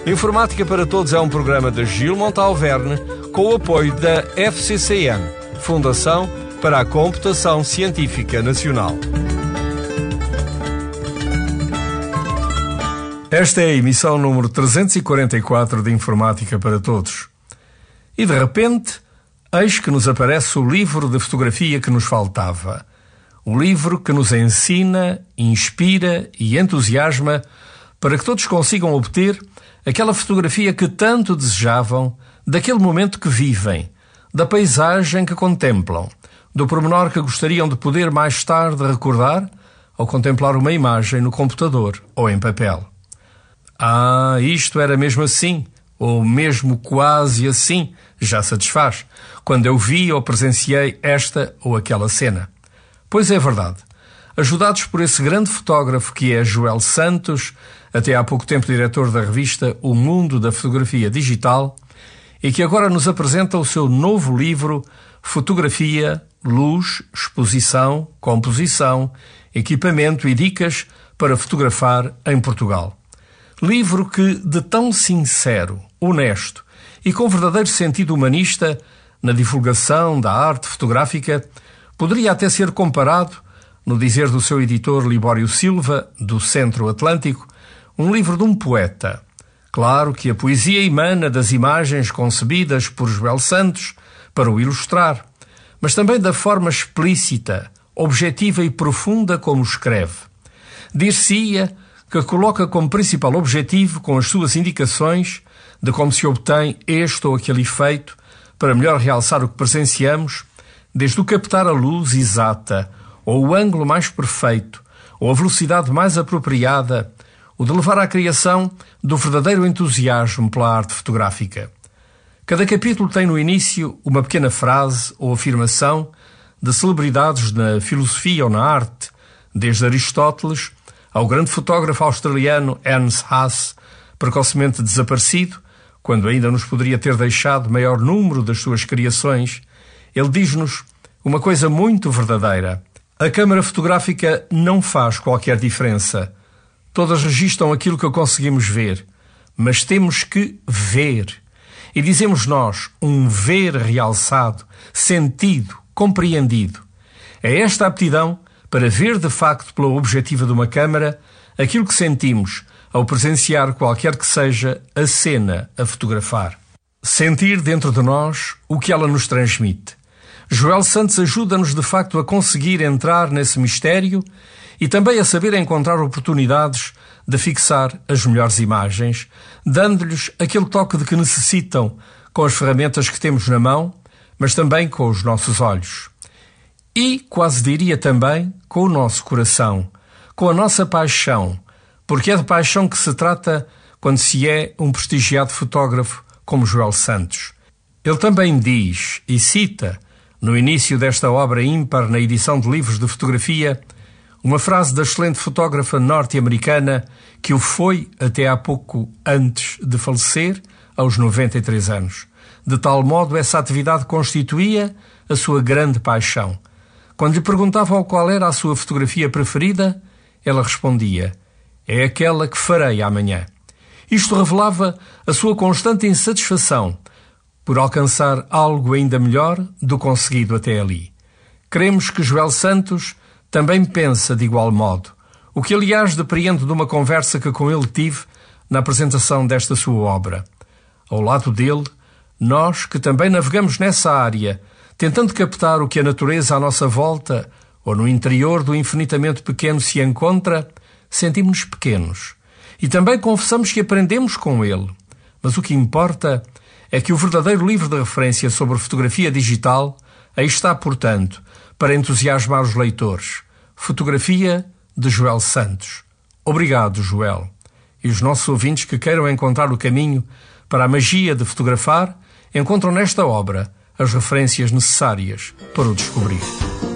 Informática para Todos é um programa de Gil Montalverne com o apoio da FCCN, Fundação para a Computação Científica Nacional. Esta é a emissão número 344 de Informática para Todos. E de repente, eis que nos aparece o livro de fotografia que nos faltava. O livro que nos ensina, inspira e entusiasma para que todos consigam obter aquela fotografia que tanto desejavam, daquele momento que vivem, da paisagem que contemplam, do pormenor que gostariam de poder mais tarde recordar ao contemplar uma imagem no computador ou em papel. Ah, isto era mesmo assim, ou mesmo quase assim, já satisfaz, quando eu vi ou presenciei esta ou aquela cena. Pois é verdade. Ajudados por esse grande fotógrafo que é Joel Santos, até há pouco tempo diretor da revista O Mundo da Fotografia Digital, e que agora nos apresenta o seu novo livro Fotografia, Luz, Exposição, Composição, Equipamento e Dicas para Fotografar em Portugal. Livro que, de tão sincero, honesto e com verdadeiro sentido humanista na divulgação da arte fotográfica, poderia até ser comparado, no dizer do seu editor Libório Silva, do Centro Atlântico, um livro de um poeta. Claro que a poesia emana das imagens concebidas por Joel Santos para o ilustrar, mas também da forma explícita, objetiva e profunda como escreve. Dir-se-ia que coloca como principal objetivo, com as suas indicações de como se obtém este ou aquele efeito, para melhor realçar o que presenciamos, desde o captar a luz exata, ou o ângulo mais perfeito, ou a velocidade mais apropriada, o de levar à criação do verdadeiro entusiasmo pela arte fotográfica. Cada capítulo tem no início uma pequena frase ou afirmação de celebridades na filosofia ou na arte, desde Aristóteles ao grande fotógrafo australiano Ernst Haas, precocemente desaparecido, quando ainda nos poderia ter deixado maior número das suas criações. Ele diz-nos uma coisa muito verdadeira. A câmara fotográfica não faz qualquer diferença. Todas registram aquilo que conseguimos ver, mas temos que ver. E dizemos nós, um ver realçado, sentido, compreendido. É esta aptidão para ver de facto pela objetiva de uma câmara aquilo que sentimos ao presenciar qualquer que seja a cena a fotografar. Sentir dentro de nós o que ela nos transmite. Joel Santos ajuda-nos de facto a conseguir entrar nesse mistério e também a saber encontrar oportunidades de fixar as melhores imagens, dando-lhes aquele toque de que necessitam com as ferramentas que temos na mão, mas também com os nossos olhos. E, quase diria também, com o nosso coração, com a nossa paixão, porque é de paixão que se trata quando se é um prestigiado fotógrafo como Joel Santos. Ele também diz, e cita, no início desta obra ímpar na edição de livros de fotografia, uma frase da excelente fotógrafa norte-americana que o foi até há pouco antes de falecer, aos 93 anos. De tal modo, essa atividade constituía a sua grande paixão. Quando lhe perguntavam qual era a sua fotografia preferida, ela respondia: é aquela que farei amanhã. Isto revelava a sua constante insatisfação por alcançar algo ainda melhor do conseguido até ali. Queremos que Joel Santos também pensa de igual modo, o que aliás depreendo de uma conversa que com ele tive na apresentação desta sua obra. Ao lado dele, nós que também navegamos nessa área, tentando captar o que a natureza à nossa volta ou no interior do infinitamente pequeno se encontra, sentimos-nos pequenos. E também confessamos que aprendemos com ele. Mas o que importa é que o verdadeiro livro de referência sobre fotografia digital aí está, portanto, para entusiasmar os leitores. Fotografia de Joel Santos. Obrigado, Joel. E os nossos ouvintes que queiram encontrar o caminho para a magia de fotografar, encontram nesta obra as referências necessárias para o descobrir.